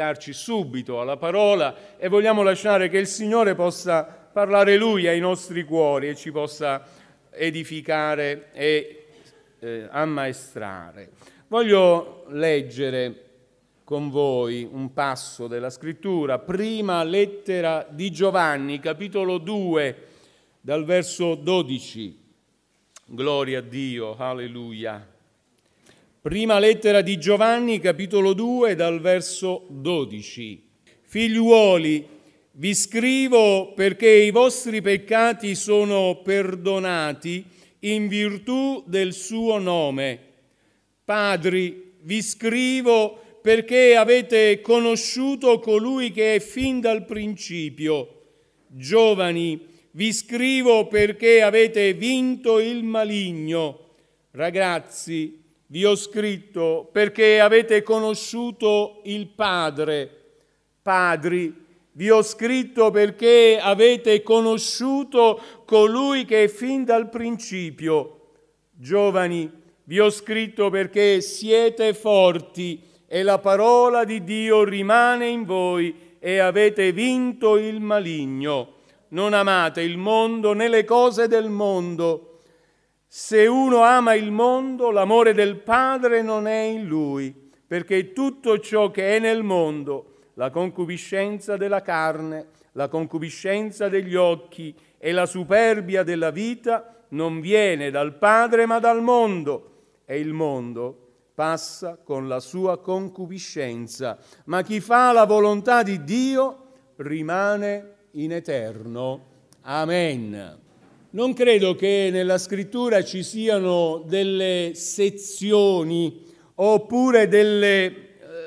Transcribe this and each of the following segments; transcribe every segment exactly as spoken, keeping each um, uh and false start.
recarci subito alla parola e vogliamo lasciare che il Signore possa parlare Lui ai nostri cuori e ci possa edificare e eh, ammaestrare. Voglio leggere con voi un passo della Scrittura, prima lettera di Giovanni, capitolo due, dal verso dodici. Gloria a Dio, alleluia. Prima lettera di Giovanni, capitolo due, dal verso dodici. Figliuoli, vi scrivo perché i vostri peccati sono perdonati in virtù del suo nome. Padri, vi scrivo perché avete conosciuto colui che è fin dal principio. Giovani, vi scrivo perché avete vinto il maligno. Ragazzi, vi ho scritto perché avete conosciuto il Padre. Padri, vi ho scritto perché avete conosciuto colui che è fin dal principio. Giovani, vi ho scritto perché siete forti e la parola di Dio rimane in voi e avete vinto il maligno. Non amate il mondo né le cose del mondo. Se uno ama il mondo, l'amore del Padre non è in lui, perché tutto ciò che è nel mondo, la concupiscenza della carne, la concupiscenza degli occhi e la superbia della vita, non viene dal Padre ma dal mondo, e il mondo passa con la sua concupiscenza, ma chi fa la volontà di Dio rimane in eterno. Amen. Non credo che nella Scrittura ci siano delle sezioni oppure delle, eh,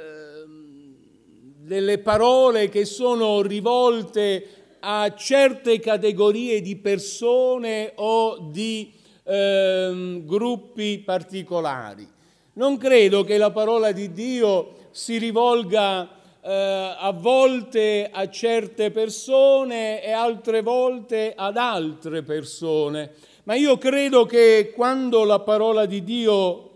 delle parole che sono rivolte a certe categorie di persone o di eh, gruppi particolari. Non credo che la parola di Dio si rivolga eh, a volte a certe persone e altre volte ad altre persone, ma io credo che quando la parola di Dio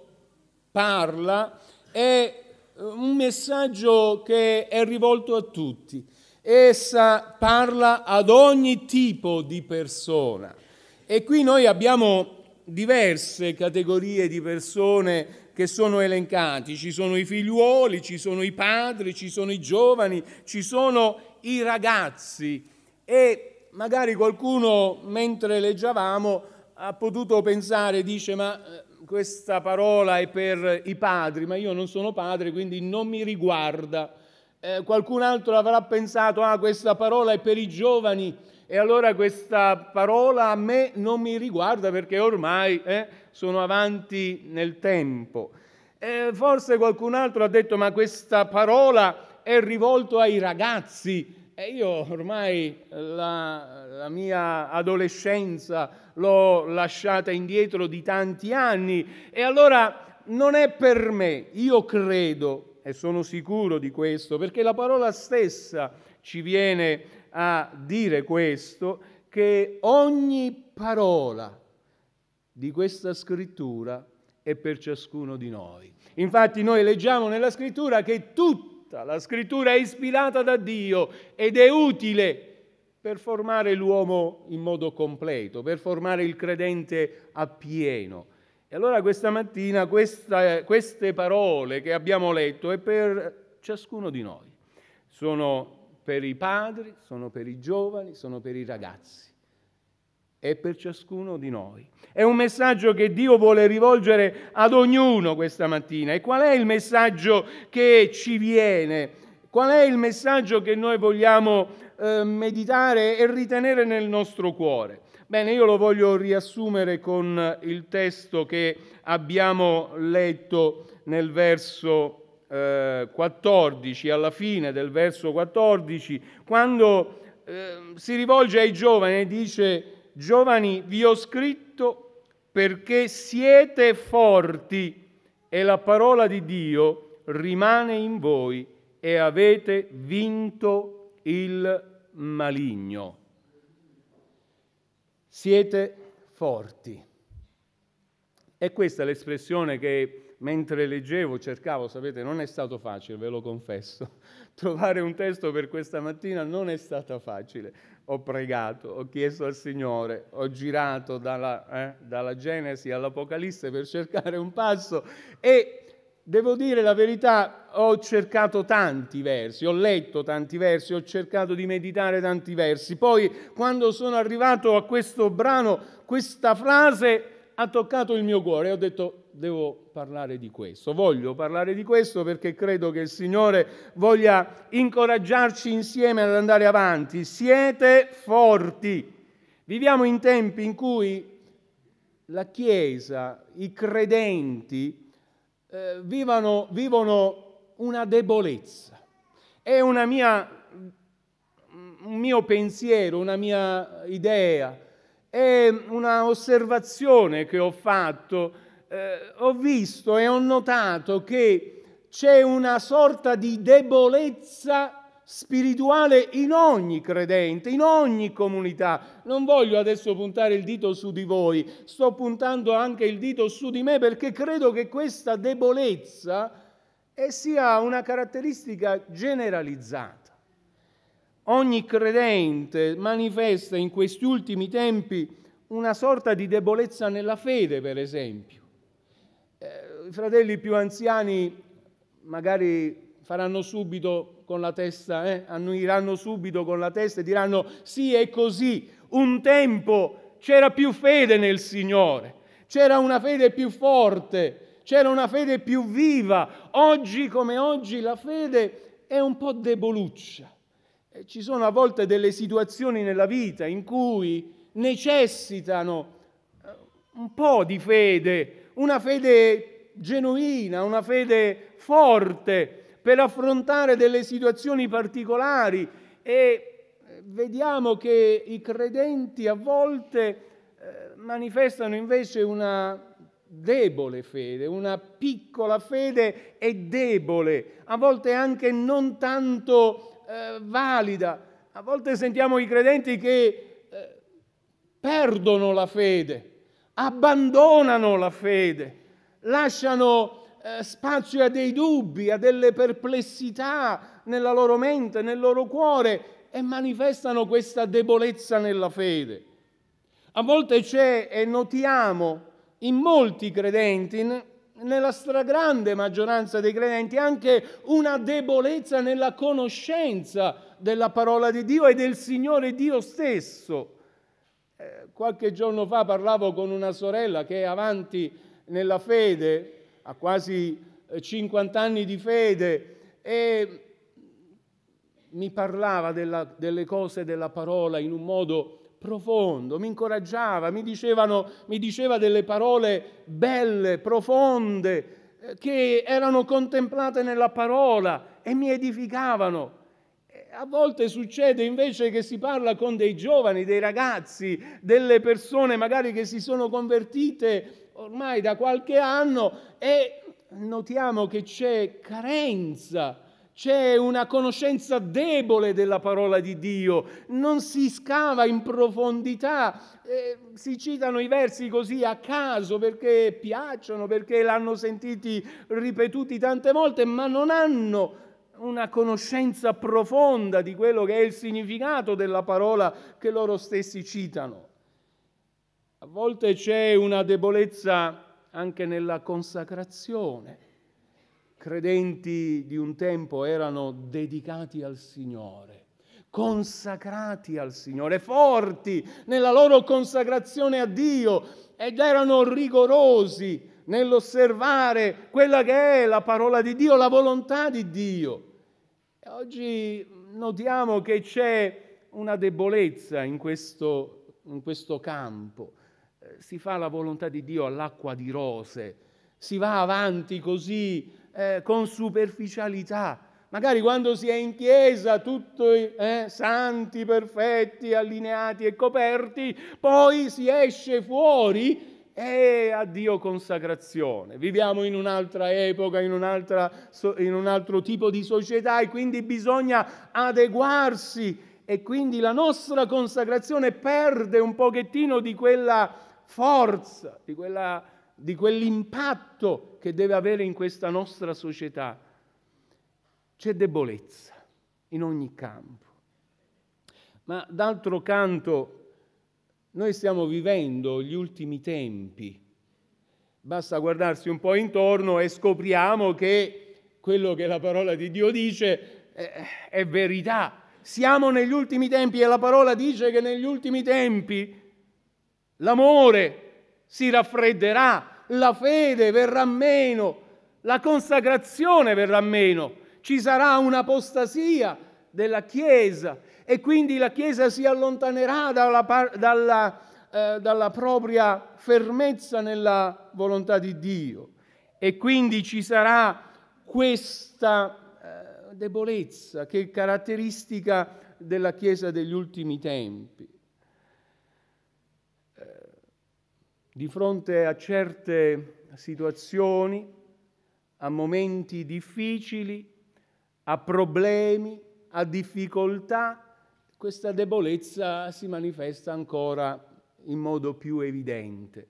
parla è un messaggio che è rivolto a tutti. Essa parla ad ogni tipo di persona e qui noi abbiamo diverse categorie di persone che sono elencati. Ci sono i figliuoli, ci sono i padri, ci sono i giovani, ci sono i ragazzi e magari qualcuno mentre leggevamo ha potuto pensare, dice ma questa parola è per i padri, ma io non sono padre quindi non mi riguarda. Eh, qualcun altro avrà pensato ah questa parola è per i giovani e allora questa parola a me non mi riguarda perché ormai eh, sono avanti nel tempo. Eh, forse qualcun altro ha detto ma questa parola è rivolta ai ragazzi e io ormai la, la mia adolescenza l'ho lasciata indietro di tanti anni e allora non è per me. Io credo e sono sicuro di questo perché la parola stessa ci viene a dire questo, che ogni parola di questa scrittura è per ciascuno di noi. Infatti noi leggiamo nella scrittura che tutta la scrittura è ispirata da Dio ed è utile per formare l'uomo in modo completo, per formare il credente appieno. E allora questa mattina questa, queste parole che abbiamo letto è per ciascuno di noi. Sono per i padri, sono per i giovani, sono per i ragazzi. È per ciascuno di noi. È un messaggio che Dio vuole rivolgere ad ognuno questa mattina. E qual è il messaggio che ci viene? Qual è il messaggio che noi vogliamo eh, meditare e ritenere nel nostro cuore? Bene, io lo voglio riassumere con il testo che abbiamo letto nel verso quattordici, alla fine del verso quattordici, quando eh, si rivolge ai giovani e dice: giovani, vi ho scritto perché siete forti e la parola di Dio rimane in voi e avete vinto il maligno. Siete forti. E questa è l'espressione che mentre leggevo, cercavo, sapete, non è stato facile, ve lo confesso, trovare un testo per questa mattina non è stato facile. Ho pregato, ho chiesto al Signore, ho girato dalla, eh, dalla Genesi all'Apocalisse per cercare un passo e devo dire la verità, ho cercato tanti versi, ho letto tanti versi, ho cercato di meditare tanti versi. Poi, quando sono arrivato a questo brano, questa frase ha toccato il mio cuore e ho detto devo parlare di questo, voglio parlare di questo perché credo che il Signore voglia incoraggiarci insieme ad andare avanti. Siete forti. Viviamo in tempi in cui la Chiesa, i credenti, eh, vivono, vivono una debolezza. È una mia, un mio pensiero, una mia idea. È una osservazione che ho fatto, eh, ho visto e ho notato che c'è una sorta di debolezza spirituale in ogni credente, in ogni comunità. Non voglio adesso puntare il dito su di voi, sto puntando anche il dito su di me perché credo che questa debolezza eh, sia una caratteristica generalizzata. Ogni credente manifesta in questi ultimi tempi una sorta di debolezza nella fede, per esempio. Eh, I fratelli più anziani magari faranno subito con la testa, eh, annuiranno subito con la testa e diranno sì, è così. Un tempo c'era più fede nel Signore, c'era una fede più forte, c'era una fede più viva. Oggi come oggi la fede è un po' deboluccia. Ci sono a volte delle situazioni nella vita in cui necessitano un po' di fede, una fede genuina, una fede forte per affrontare delle situazioni particolari e vediamo che i credenti a volte manifestano invece una debole fede, una piccola fede e debole, a volte anche non tanto Eh, valida. A volte sentiamo i credenti che eh, perdono la fede, abbandonano la fede, lasciano eh, spazio a dei dubbi, a delle perplessità nella loro mente, nel loro cuore e manifestano questa debolezza nella fede. A volte c'è, e notiamo in molti credenti, nella stragrande maggioranza dei credenti, anche una debolezza nella conoscenza della parola di Dio e del Signore Dio stesso. Eh, qualche giorno fa parlavo con una sorella che è avanti nella fede, ha quasi cinquanta anni di fede, e mi parlava della, delle cose della parola in un modo profondo, mi incoraggiava, mi dicevano, mi diceva delle parole belle, profonde, eh, che erano contemplate nella parola e mi edificavano. E a volte succede invece che si parla con dei giovani, dei ragazzi, delle persone magari che si sono convertite ormai da qualche anno e notiamo che c'è carenza. C'è una conoscenza debole della parola di Dio, non si scava in profondità, eh, si citano i versi così a caso perché piacciono, perché l'hanno sentiti ripetuti tante volte, ma non hanno una conoscenza profonda di quello che è il significato della parola che loro stessi citano. A volte c'è una debolezza anche nella consacrazione. Credenti di un tempo erano dedicati al Signore, consacrati al Signore, forti nella loro consacrazione a Dio ed erano rigorosi nell'osservare quella che è la parola di Dio, la volontà di Dio. E oggi notiamo che c'è una debolezza in questo, in questo campo. Eh, si fa la volontà di Dio all'acqua di rose, si va avanti così Eh, con superficialità, magari quando si è in chiesa tutti eh, santi, perfetti, allineati e coperti, poi si esce fuori e addio consacrazione. Viviamo in un'altra epoca, in, un'altra, in un altro tipo di società e quindi bisogna adeguarsi e quindi la nostra consacrazione perde un pochettino di quella forza, di quella di quell'impatto che deve avere in questa nostra società. C'è debolezza in ogni campo. Ma d'altro canto noi stiamo vivendo gli ultimi tempi. Basta guardarsi un po' intorno e scopriamo che quello che la parola di Dio dice è, è verità. Siamo negli ultimi tempi e la parola dice che negli ultimi tempi l'amore si raffredderà, la fede verrà meno, la consacrazione verrà meno, ci sarà un'apostasia della Chiesa e quindi la Chiesa si allontanerà dalla, dalla, eh, dalla propria fermezza nella volontà di Dio e quindi ci sarà questa eh, debolezza che è caratteristica della Chiesa degli ultimi tempi. Eh, di fronte a certe situazioni, a momenti difficili, a problemi, a difficoltà, questa debolezza si manifesta ancora in modo più evidente.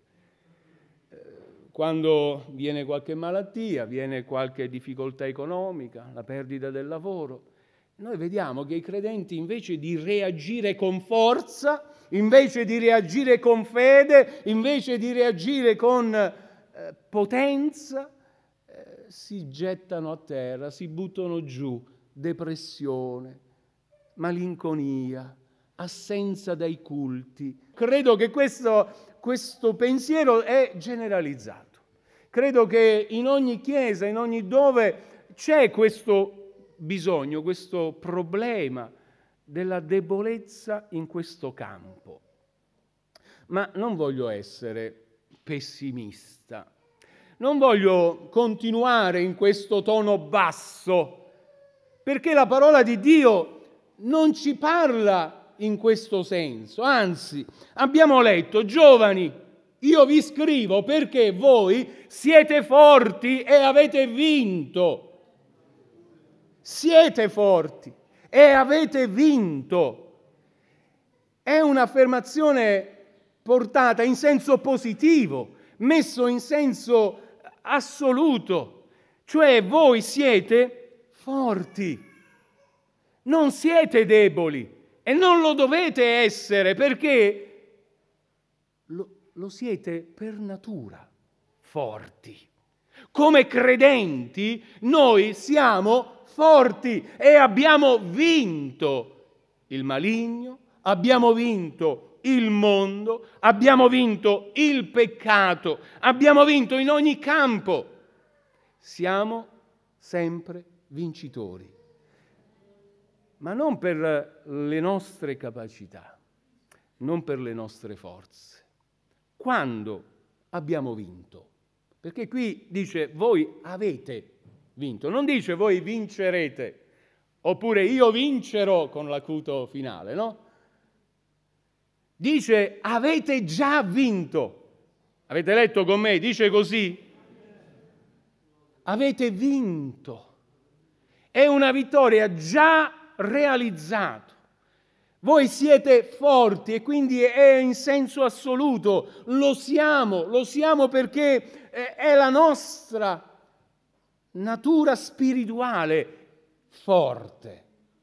Quando viene qualche malattia, viene qualche difficoltà economica, la perdita del lavoro, noi vediamo che i credenti invece di reagire con forza, invece di reagire con fede, invece di reagire con eh, potenza, eh, si gettano a terra, si buttano giù, depressione, malinconia, assenza dai culti. Credo che questo, questo pensiero è generalizzato. Credo che in ogni chiesa, in ogni dove c'è questo bisogno, questo problema della debolezza in questo campo. Ma non voglio essere pessimista, non voglio continuare in questo tono basso, perché la parola di Dio non ci parla in questo senso. Anzi, abbiamo letto, giovani, io vi scrivo perché voi siete forti e avete vinto. Siete forti e avete vinto. È un'affermazione portata in senso positivo, messo in senso assoluto, cioè voi siete forti, non siete deboli e non lo dovete essere perché lo, lo siete per natura forti. Come credenti noi siamo forti e abbiamo vinto il maligno, abbiamo vinto il mondo, abbiamo vinto il peccato, abbiamo vinto in ogni campo. Siamo sempre vincitori, ma non per le nostre capacità, non per le nostre forze. Quando abbiamo vinto? Perché qui dice voi avete vinto, non dice voi vincerete, oppure io vincerò con l'acuto finale, no? Dice avete già vinto. Avete letto con me? Dice così. Avete vinto. È una vittoria già realizzata. Voi siete forti e quindi è in senso assoluto. Lo siamo, lo siamo perché è la nostra natura spirituale forte.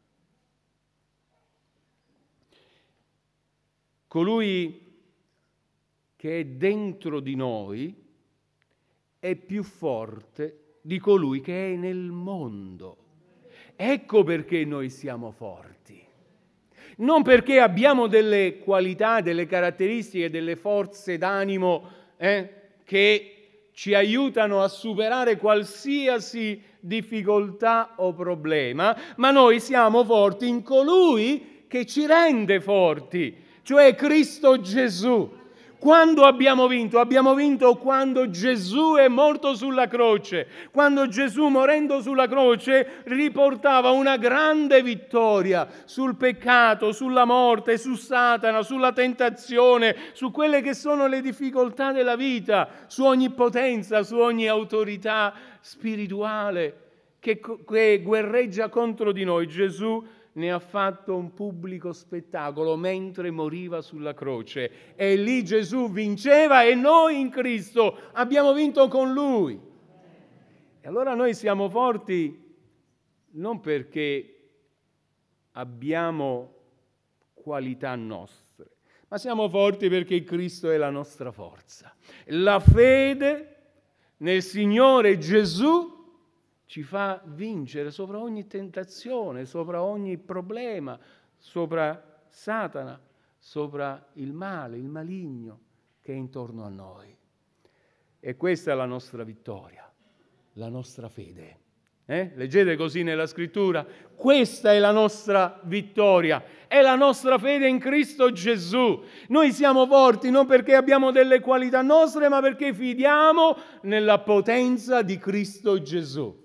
Colui che è dentro di noi è più forte di colui che è nel mondo. Ecco perché noi siamo forti. Non perché abbiamo delle qualità, delle caratteristiche, delle forze d'animo eh, che ci aiutano a superare qualsiasi difficoltà o problema, ma noi siamo forti in colui che ci rende forti, cioè Cristo Gesù. Quando abbiamo vinto? Abbiamo vinto quando Gesù è morto sulla croce, quando Gesù morendo sulla croce riportava una grande vittoria sul peccato, sulla morte, su Satana, sulla tentazione, su quelle che sono le difficoltà della vita, su ogni potenza, su ogni autorità spirituale che, che guerreggia contro di noi. Gesù ne ha fatto un pubblico spettacolo mentre moriva sulla croce. E lì Gesù vinceva e noi in Cristo abbiamo vinto con Lui. E allora noi siamo forti non perché abbiamo qualità nostre, ma siamo forti perché Cristo è la nostra forza. La fede nel Signore Gesù ci fa vincere sopra ogni tentazione, sopra ogni problema, sopra Satana, sopra il male, il maligno che è intorno a noi. E questa è la nostra vittoria, la nostra fede. Eh? Leggete così nella Scrittura, questa è la nostra vittoria, è la nostra fede in Cristo Gesù. Noi siamo forti non perché abbiamo delle qualità nostre, ma perché fidiamo nella potenza di Cristo Gesù.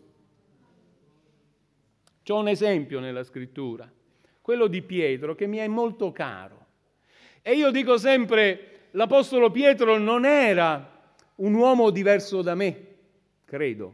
C'ho un esempio nella Scrittura, quello di Pietro, che mi è molto caro. E io dico sempre, l'Apostolo Pietro non era un uomo diverso da me, credo.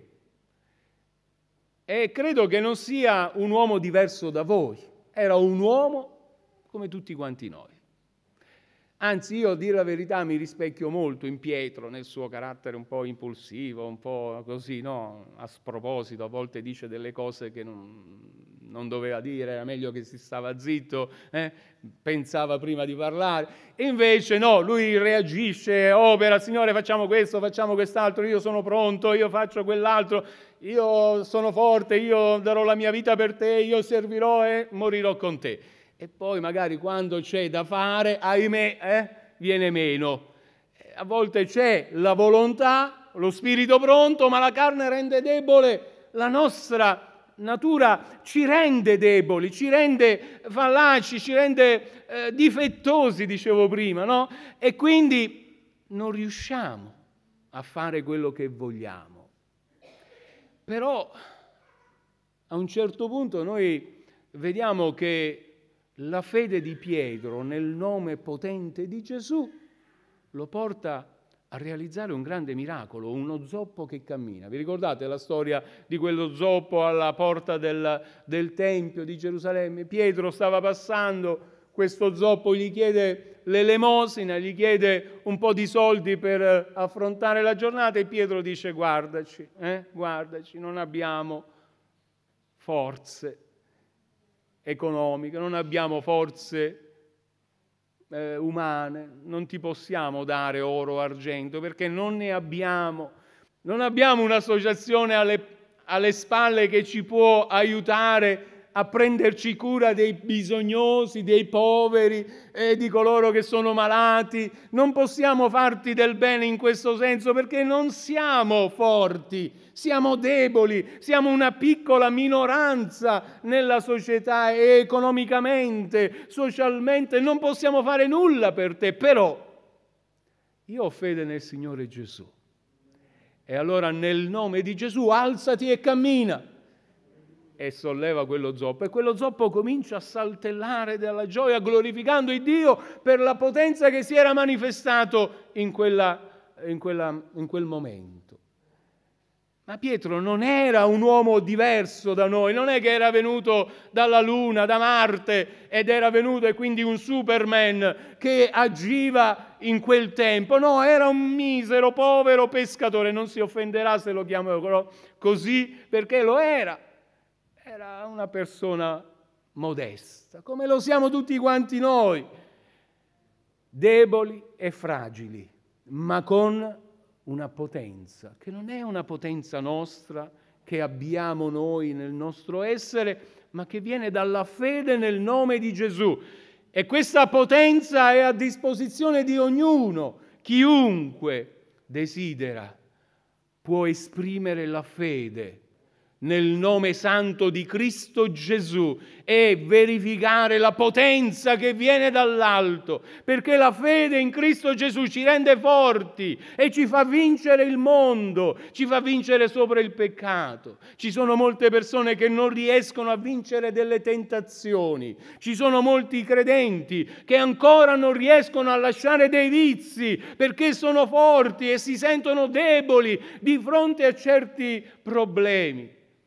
E credo che non sia un uomo diverso da voi, era un uomo come tutti quanti noi. Anzi, io a dire la verità mi rispecchio molto in Pietro, nel suo carattere un po' impulsivo, un po' così, no? A sproposito, a volte dice delle cose che non, non doveva dire, era meglio che si stava zitto, eh? Pensava prima di parlare. E invece no, lui reagisce, opera, Signore facciamo questo, facciamo quest'altro, io sono pronto, io faccio quell'altro, io sono forte, io darò la mia vita per te, io servirò e morirò con te. E poi magari quando c'è da fare, ahimè, eh, viene meno. A volte c'è la volontà, lo spirito pronto, ma la carne rende debole. La nostra natura ci rende deboli, ci rende fallaci, ci rende eh, difettosi, dicevo prima, no? E quindi non riusciamo a fare quello che vogliamo. Però a un certo punto noi vediamo che la fede di Pietro nel nome potente di Gesù lo porta a realizzare un grande miracolo, uno zoppo che cammina. Vi ricordate la storia di quello zoppo alla porta del, del Tempio di Gerusalemme? Pietro stava passando, questo zoppo gli chiede l'elemosina, gli chiede un po' di soldi per affrontare la giornata e Pietro dice guardaci, eh, guardaci, non abbiamo forze economiche, non abbiamo forze eh, umane, non ti possiamo dare oro o argento perché non ne abbiamo, non abbiamo un'associazione alle, alle spalle che ci può aiutare a prenderci cura dei bisognosi, dei poveri, eh, di coloro che sono malati. Non possiamo farti del bene in questo senso perché non siamo forti, siamo deboli, siamo una piccola minoranza nella società e economicamente, socialmente, non possiamo fare nulla per te, però io ho fede nel Signore Gesù. E allora nel nome di Gesù alzati e cammina. E solleva quello zoppo e quello zoppo comincia a saltellare dalla gioia glorificando il Dio per la potenza che si era manifestato in, quella, in, quella, in quel momento. Ma Pietro non era un uomo diverso da noi, non è che era venuto dalla Luna, da Marte ed era venuto e quindi un Superman che agiva in quel tempo, no, era un misero, povero pescatore, non si offenderà se lo chiamo così perché lo era. Era una persona modesta, come lo siamo tutti quanti noi, deboli e fragili, ma con una potenza, che non è una potenza nostra, che abbiamo noi nel nostro essere, ma che viene dalla fede nel nome di Gesù. E questa potenza è a disposizione di ognuno, chiunque desidera può esprimere la fede nel nome santo di Cristo Gesù e verificare la potenza che viene dall'alto, perché la fede in Cristo Gesù ci rende forti e ci fa vincere il mondo, ci fa vincere sopra il peccato. Ci sono molte persone che non riescono a vincere delle tentazioni, ci sono molti credenti che ancora non riescono a lasciare dei vizi perché sono forti e si sentono deboli di fronte a certi problemi.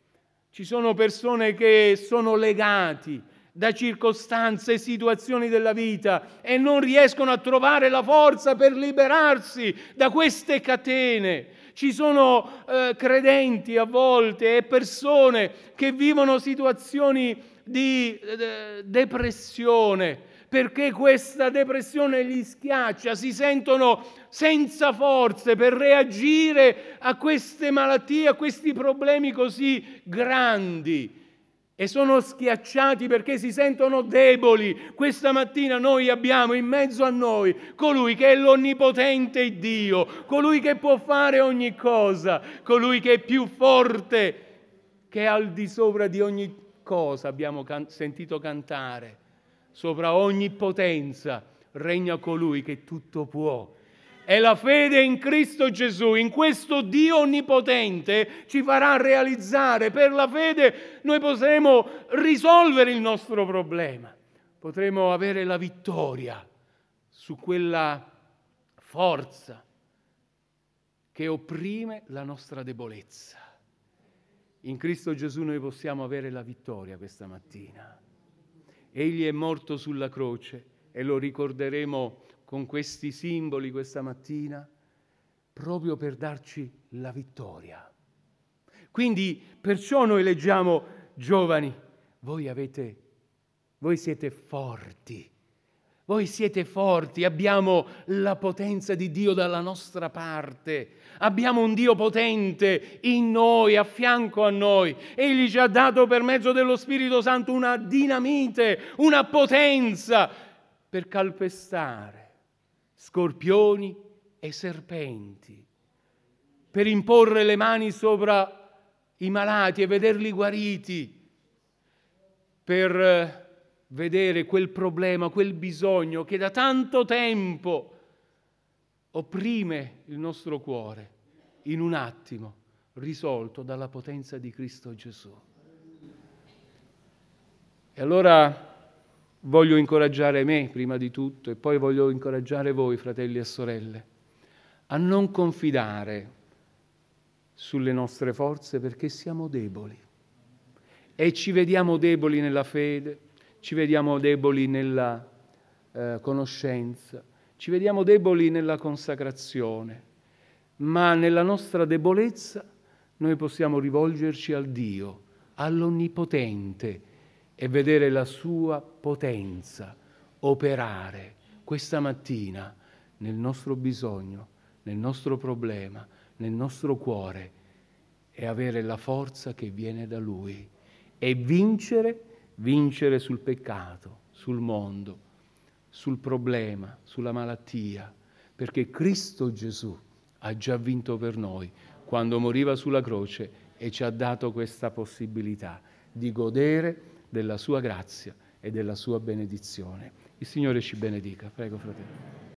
Ci sono persone che sono legati da circostanze e situazioni della vita e non riescono a trovare la forza per liberarsi da queste catene. Ci sono eh, credenti a volte e persone che vivono situazioni di eh, depressione, perché questa depressione li schiaccia, si sentono senza forze per reagire a queste malattie, a questi problemi così grandi. E sono schiacciati perché si sentono deboli. Questa mattina noi abbiamo in mezzo a noi colui che è l'onnipotente Dio, colui che può fare ogni cosa, colui che è più forte, che è al di sopra di ogni cosa. Abbiamo can- sentito cantare, sopra ogni potenza regna colui che tutto può. E la fede in Cristo Gesù, in questo Dio onnipotente, ci farà realizzare. Per la fede noi potremo risolvere il nostro problema, potremo avere la vittoria su quella forza che opprime la nostra debolezza. In Cristo Gesù noi possiamo avere la vittoria questa mattina. Egli è morto sulla croce e lo ricorderemo con questi simboli questa mattina, proprio per darci la vittoria. Quindi, perciò noi leggiamo, giovani, voi avete, voi siete forti, voi siete forti, abbiamo la potenza di Dio dalla nostra parte, abbiamo un Dio potente in noi, a fianco a noi. Egli ci ha dato per mezzo dello Spirito Santo una dinamite, una potenza per calpestare scorpioni e serpenti, per imporre le mani sopra i malati e vederli guariti, per vedere quel problema, quel bisogno che da tanto tempo opprime il nostro cuore, in un attimo risolto dalla potenza di Cristo Gesù. E allora voglio incoraggiare me prima di tutto e poi voglio incoraggiare voi, fratelli e sorelle, a non confidare sulle nostre forze perché siamo deboli e ci vediamo deboli nella fede, ci vediamo deboli nella eh, conoscenza, ci vediamo deboli nella consacrazione, ma nella nostra debolezza noi possiamo rivolgerci al Dio, all'Onnipotente, e vedere la sua potenza operare questa mattina nel nostro bisogno, nel nostro problema, nel nostro cuore, e avere la forza che viene da Lui e vincere, vincere sul peccato, sul mondo, sul problema, sulla malattia, perché Cristo Gesù ha già vinto per noi quando moriva sulla croce e ci ha dato questa possibilità di godere della sua grazia e della sua benedizione. Il Signore ci benedica. Prego, fratello.